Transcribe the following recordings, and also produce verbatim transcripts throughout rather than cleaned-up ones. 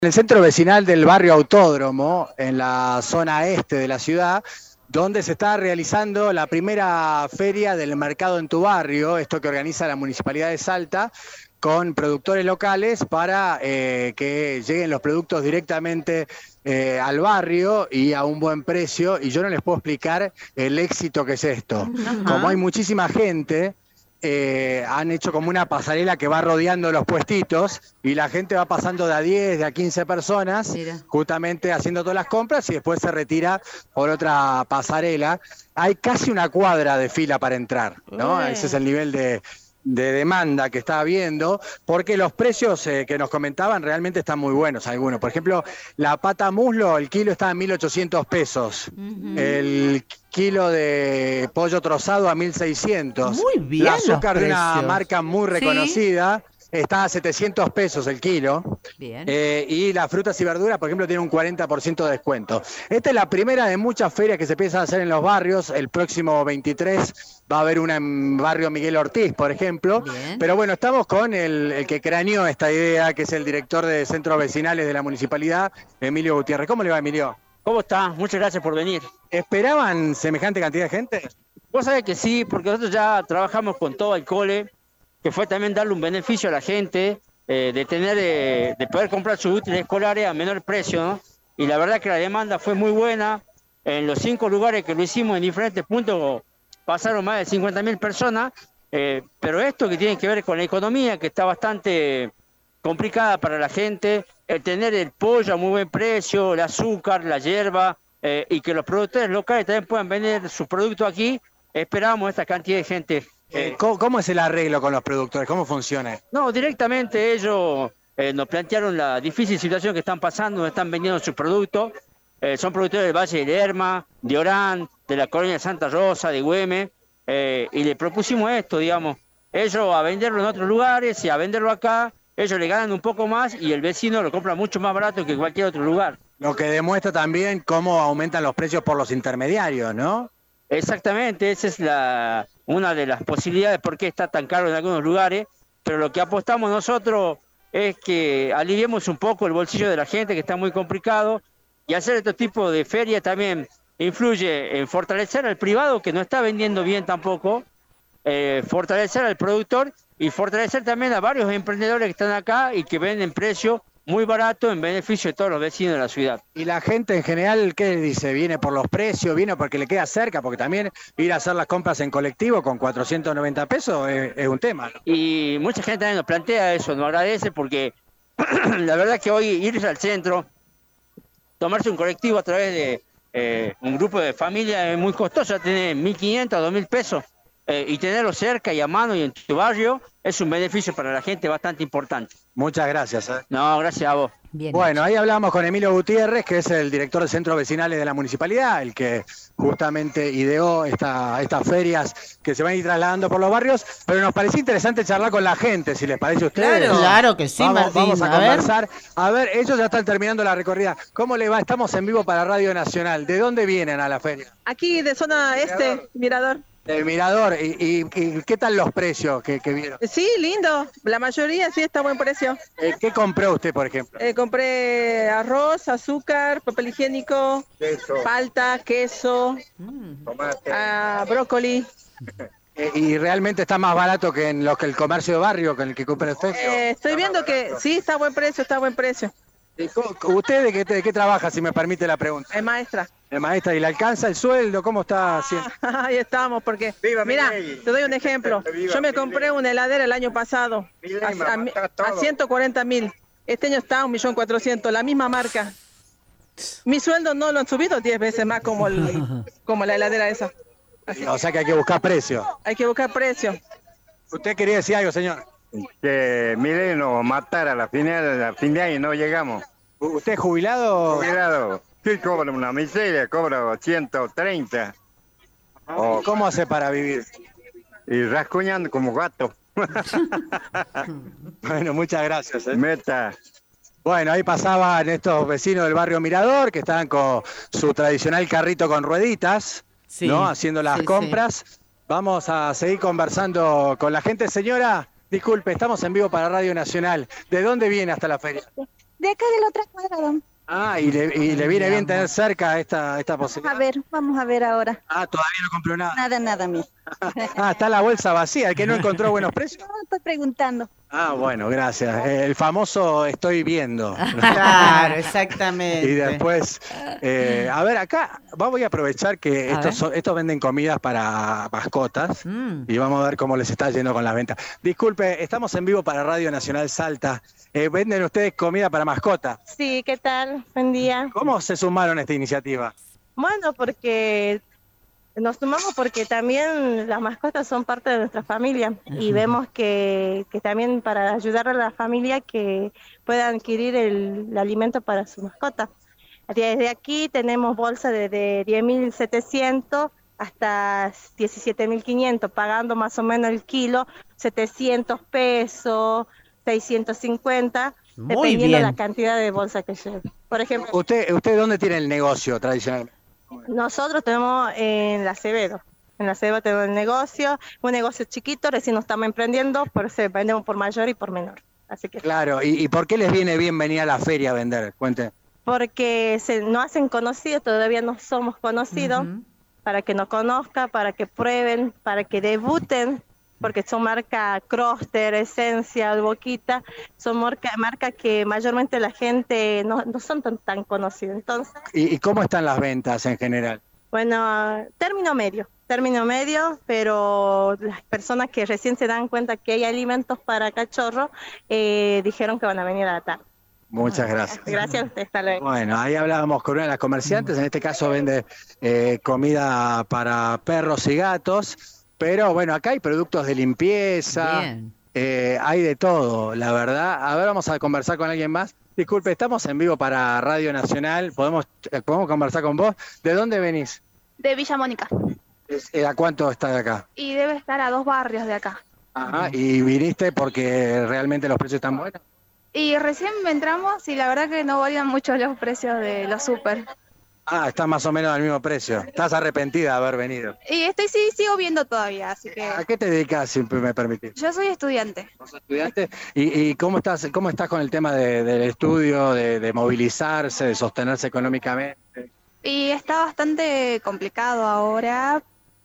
En el centro vecinal del barrio Autódromo, en la zona este de la ciudad, donde se está realizando la primera feria del mercado en tu barrio, esto que organiza la Municipalidad de Salta, con productores locales para eh, que lleguen los productos directamente eh, al barrio y a un buen precio. Y yo no les puedo explicar el éxito que es esto. Ajá. Como hay muchísima gente, eh, han hecho como una pasarela que va rodeando los puestitos y la gente va pasando de a diez, de a quince personas, Mira. justamente haciendo todas las compras y después se retira por otra pasarela. Hay casi una cuadra de fila para entrar, ¿no? Ué. Ese es el nivel de, de demanda que está habiendo, porque los precios eh, que nos comentaban realmente están muy buenos algunos. Por ejemplo, la pata muslo, el kilo está a mil ochocientos pesos. Ujú. El kilo de pollo trozado a mil seiscientos. Muy bien El azúcar los de una precios. marca muy Sí. reconocida está a setecientos pesos el kilo. Bien. Eh, y las frutas y verduras, por ejemplo, tienen un cuarenta por ciento de descuento. Esta es la primera de muchas ferias que se empiezan a hacer en los barrios. El próximo veintitrés va a haber una en Barrio Miguel Ortiz, por ejemplo. Bien. Pero bueno, estamos con el, el que craneó esta idea, que es el director de centros vecinales de la municipalidad, Emilio Gutiérrez. ¿Cómo le va, Emilio? ¿Cómo está? Muchas gracias por venir. ¿Esperaban semejante cantidad de gente? Vos sabés que sí, porque nosotros ya trabajamos con todo el cole, que fue también darle un beneficio a la gente, eh, de tener, eh, de poder comprar sus útiles escolares a menor precio, ¿no? Y la verdad que la demanda fue muy buena. En los cinco lugares que lo hicimos en diferentes puntos pasaron más de cincuenta mil personas, eh, pero esto que tiene que ver con la economía, que está bastante complicada para la gente, el tener el pollo a muy buen precio, el azúcar, la hierba, eh, y que los productores locales también puedan vender sus productos aquí, esperamos esta cantidad de gente. Eh, ¿cómo, ¿Cómo es el arreglo con los productores? ¿Cómo funciona? No, directamente ellos eh, nos plantearon la difícil situación que están pasando, están vendiendo sus productos. Eh, son productores del Valle de Lerma, de Orán, de la colonia de Santa Rosa, de Güemes, eh, y le propusimos esto, digamos. Ellos a venderlo en otros lugares y a venderlo acá, ellos le ganan un poco más y el vecino lo compra mucho más barato que cualquier otro lugar. Lo que demuestra también cómo aumentan los precios por los intermediarios, ¿no? Exactamente, esa es la, una de las posibilidades por qué está tan caro en algunos lugares, pero lo que apostamos nosotros es que aliviemos un poco el bolsillo de la gente, que está muy complicado, y hacer este tipo de ferias también influye en fortalecer al privado, que no está vendiendo bien tampoco, eh, fortalecer al productor y fortalecer también a varios emprendedores que están acá y que venden precio muy barato en beneficio de todos los vecinos de la ciudad. Y la gente en general, ¿qué dice? ¿Viene por los precios? ¿Viene porque le queda cerca? Porque también ir a hacer las compras en colectivo con cuatrocientos noventa pesos es, es un tema, ¿no? Y mucha gente también nos plantea eso, nos agradece porque la verdad que hoy irse al centro, tomarse un colectivo a través de eh, un grupo de familia es muy costoso, tener mil quinientos, dos mil pesos, eh, y tenerlo cerca y a mano y en tu barrio es un beneficio para la gente bastante importante. Muchas gracias. ¿eh? No, gracias a vos. Bien Bueno, hecho. ahí hablamos con Emilio Gutiérrez, que es el director de centros vecinales de la municipalidad, el que justamente ideó esta, estas ferias que se van a ir trasladando por los barrios, pero nos pareció interesante charlar con la gente, si les parece a ustedes. Claro. Claro que sí, vamos, Martín. Vamos a, A ver. conversar. A ver, ellos ya están terminando la recorrida. ¿Cómo le va? Estamos en vivo para Radio Nacional. ¿De dónde vienen a la feria? Aquí de zona este, Mirador. Del Mirador. ¿Y, y, y qué tal los precios que, que vieron? Sí, lindo. La mayoría sí está a buen precio. Eh, ¿Qué compró usted, por ejemplo? Eh, compré arroz, azúcar, papel higiénico, Queso, palta, queso, Mm. tomate. ah, brócoli. Eh, ¿Y realmente está más barato que en lo que el comercio de barrio, que en el que compra usted? Eh, estoy viendo que sí está a buen precio, está a buen precio. ¿Y co- ¿Usted de qué, de qué trabaja, si me permite la pregunta? Es maestra. Eh, maestra, ¿y le alcanza el sueldo? ¿Cómo está haciendo? Ah, ahí estamos, porque Viva mira, Milei. te doy un ejemplo. Viva Yo me Milei. compré una heladera el año pasado Milei a, me va a a mi- matar a todo. ciento cuarenta mil. Este año está a un millón cuatrocientos, la misma marca. Mi sueldo no lo han subido diez veces más como, el, como la heladera esa. Así O sea que hay que buscar precio. hay que buscar precio. ¿Usted quería decir algo, señor? Que Milei nos va a matar a la final, a fin de año, no llegamos. ¿U- ¿Usted es jubilado? Cuidado, sí cobra una miseria, cobra ciento treinta. O, ¿Cómo hace para vivir? y rascuñando como gato. Bueno, muchas gracias. ¿eh? Meta. Bueno, ahí pasaban estos vecinos del barrio Mirador, que estaban con su tradicional carrito con rueditas, Sí. ¿no? Haciendo las Sí, compras. Vamos a seguir conversando con la gente. Señora, disculpe, estamos en vivo para Radio Nacional. ¿De dónde viene hasta la feria? De acá de la otra cuadra, don. Ah, y le, y le viene bien tener cerca esta, esta Vamos a posibilidad. ver, vamos a ver ahora. Ah, todavía no compró nada. Nada, nada, mi. Ah, está la bolsa vacía, el que no encontró buenos precios. No, estoy preguntando. Ah, bueno, gracias. El famoso estoy viendo. Claro, exactamente. Y después, eh, a ver, acá voy a aprovechar que A estos, ver. son- estos venden comidas para mascotas Mm. y vamos a ver cómo les está yendo con las ventas. Disculpe, estamos en vivo para Radio Nacional Salta. Eh, ¿Venden ustedes comida para mascotas? Sí, ¿qué tal? Buen día. ¿Cómo se sumaron a esta iniciativa? Bueno, porque nos sumamos porque también las mascotas son parte de nuestra familia y Ujú. vemos que, que también para ayudar a la familia que pueda adquirir el, el alimento para su mascota. Desde aquí tenemos bolsas desde diez mil setecientos hasta diecisiete mil quinientos, pagando más o menos el kilo setecientos pesos, seiscientos cincuenta, Muy dependiendo bien. la cantidad de bolsa que lleve. Por ejemplo, ¿Usted, usted dónde tiene el negocio tradicional? nosotros tenemos en la Acevedo. En la Acevedo tenemos el negocio, un negocio chiquito, recién nos estamos emprendiendo, por eso vendemos por mayor y por menor. Así que, Claro, ¿y, y por qué les viene bien venir a la feria a vender? Cuente. porque se nos hacen conocidos, todavía no somos conocidos, Ujú. para que nos conozcan, para que prueben, para que debuten, porque son marcas Croster, Esencia, Boquita, son marcas marca que mayormente la gente no, no son tan, tan conocidas. Entonces, ¿Y, y cómo están las ventas en general? bueno, término medio, término medio, pero las personas que recién se dan cuenta que hay alimentos para cachorros, eh, dijeron que van a venir a la tarde. Muchas gracias. Gracias a usted, hasta luego. Bueno, ahí hablábamos con una de las comerciantes, en este caso vende eh, comida para perros y gatos, pero bueno, acá hay productos de limpieza, Bien. eh, hay de todo, la verdad. A ver, vamos a conversar con alguien más. Disculpe, estamos en vivo para Radio Nacional, ¿podemos, eh, podemos conversar con vos? ¿De dónde venís? De Villa Mónica. Es- eh, ¿A cuánto está de acá? Y debe estar a dos barrios de acá. Ajá, y viniste porque realmente los precios están buenos. Y recién entramos y la verdad que no valían mucho los precios de los súper. Ah, está más o menos al mismo precio. ¿Estás arrepentida de haber venido? Y estoy sí, sigo viendo todavía, así que ¿A qué te dedicas, si me permitís? yo soy estudiante. ¿Sos estudiante? ¿Y, y cómo estás cómo estás con el tema de- del estudio, de, de movilizarse, de sostenerse económicamente? Y está bastante complicado ahora,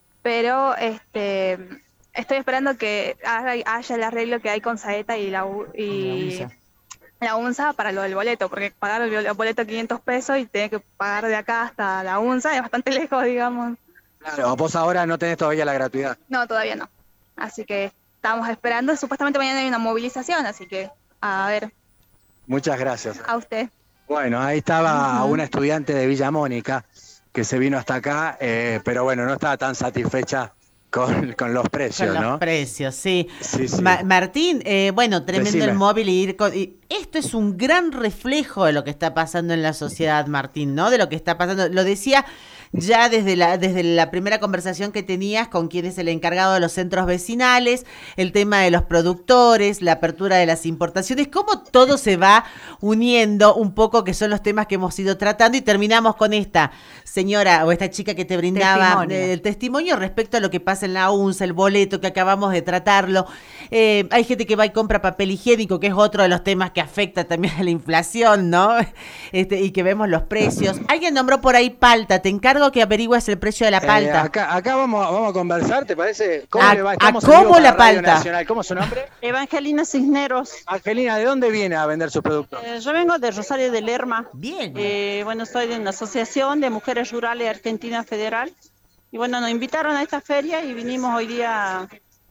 pero este estoy esperando que haya haya el arreglo que hay con Saeta y la U- y La la UNSA para lo del boleto, porque pagar el el boleto quinientos pesos y tener que pagar de acá hasta la UNSA es bastante lejos, digamos. Claro, vos ahora no tenés todavía la gratuidad. No, todavía no. Así que estamos esperando. Supuestamente mañana hay una movilización, así que a ver, Muchas gracias. a usted. Bueno, ahí estaba una estudiante de Villa Mónica que se vino hasta acá, eh, pero bueno, no estaba tan satisfecha con, con los precios, Con los ¿no? precios, sí. Sí, sí. Ma- Martín, eh, bueno, tremendo Decime. el móvil y ir con... y esto es un gran reflejo de lo que está pasando en la sociedad, Martín, ¿no? De lo que está pasando. Lo decía ya desde la, desde la primera conversación que tenías con quien es el encargado de los centros vecinales, el tema de los productores, la apertura de las importaciones, cómo todo se va uniendo un poco, que son los temas que hemos ido tratando, y terminamos con esta señora o esta chica que te brindaba Testimonio. eh, el testimonio respecto a lo que pasa en la UNSA, el boleto que acabamos de tratarlo. Eh, hay gente que va y compra papel higiénico, que es otro de los temas que afecta también a la inflación, ¿no? Este, y que vemos los precios. Alguien nombró por ahí palta, te encargo que averigües el precio de la Eh, palta. acá acá vamos, vamos a conversar, ¿te parece? ¿Cómo ¿A- le va? a Estamos en cómo vivo para la Radio palta? Nacional. ¿Cómo es su nombre? Evangelina Cisneros. Angelina, ¿de dónde viene a vender sus productos? Eh, yo vengo de Rosario de Lerma. Bien. Eh, bueno, soy de una asociación de mujeres rurales Argentina Federal. Y bueno, nos invitaron a esta feria y vinimos hoy día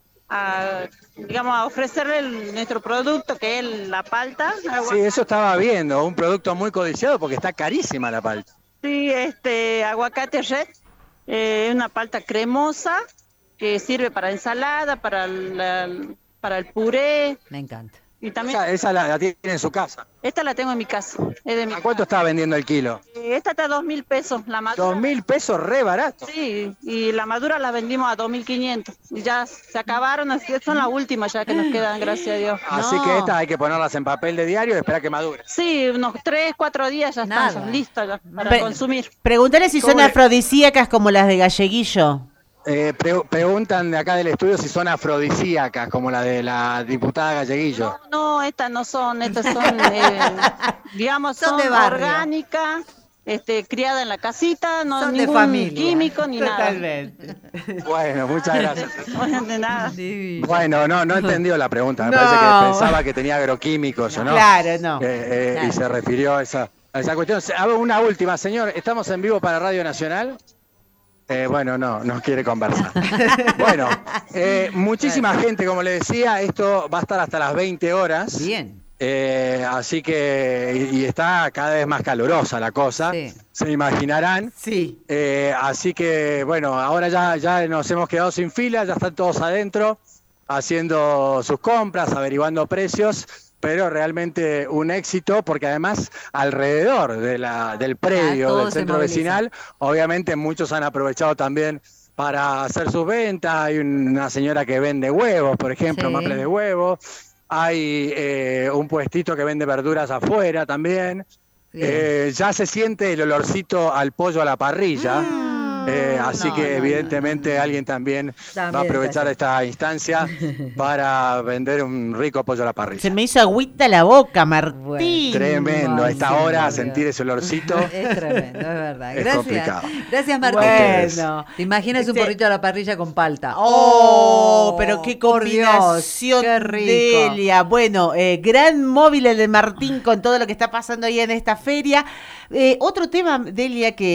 a, digamos, a ofrecerle el- nuestro producto, que es la palta. Sí, eso estaba viendo, un producto muy codiciado porque está carísima la palta. Sí, este, aguacate red, eh, una palta cremosa que sirve para ensalada, para, la- para el puré. Me encanta. Y también, Esa, esa la, la tiene en su casa. esta la tengo en mi casa. Es de mi ¿A cuánto está vendiendo el kilo? Eh, Esta está a dos mil pesos, la madura. Dos mil pesos, re barato. Sí, y la madura la vendimos a dos mil quinientos. Y ya se acabaron, así que son las últimas ya que nos quedan, gracias a Dios. Así No. que estas hay que ponerlas en papel de diario y esperar que madure. Sí, unos tres, cuatro días ya Nada. están listas ya para Pre- consumir. Pregúntale si son ¿Cómo le- afrodisíacas como las de Galleguillo. Eh, pre- preguntan de acá del estudio si son afrodisíacas, como la de la diputada Galleguillo. No, estas no son, estas son, eh, digamos, Son son, de barrio. orgánicas, este, criadas en la casita, no Son de ningún familia. químico ni Totalmente. Bueno, muchas gracias. nada. De nada. Divino. Bueno, no, no he entendido la pregunta. Me No. parece que pensaba que tenía agroquímicos, ¿o no? Claro, no. Eh, eh, Claro. Y se refirió a esa, a esa cuestión. Hago una última, señor. ¿Estamos en vivo para Radio Nacional? Eh, bueno, no, no quiere conversar. Bueno, eh, muchísima gente, como le decía, esto va a estar hasta las veinte horas. Bien. Eh, así que, y, y está cada vez más calurosa la cosa, Sí. se imaginarán. Sí. Eh, así que, bueno, ahora ya, ya nos hemos quedado sin fila, ya están todos adentro haciendo sus compras, averiguando precios, pero realmente un éxito porque además alrededor de la, del predio, todo del se centro moviliza. vecinal, obviamente muchos han aprovechado también para hacer sus ventas. Hay una señora que vende huevos, por ejemplo, Sí. maple de huevos. Hay eh, un puestito que vende verduras afuera también. Bien. Eh, ya se siente el olorcito al pollo a la parrilla. Eh, así no, que no, evidentemente alguien también, va a También aprovechar está esta instancia para vender un rico pollo a la parrilla. Se me hizo agüita la boca, Martín. Tremendo, a esta Sí, hora Dios. sentir ese olorcito. Es tremendo, es verdad. Es Gracias. complicado. Gracias, Martín. Bueno. ¿Te imaginas un Este- porrito a la parrilla con palta? Oh, pero qué por Dios, combinación, qué rico. Delia. Bueno, eh, gran móvil el de Martín con todo lo que está pasando ahí en esta feria. Eh, otro tema, Delia, que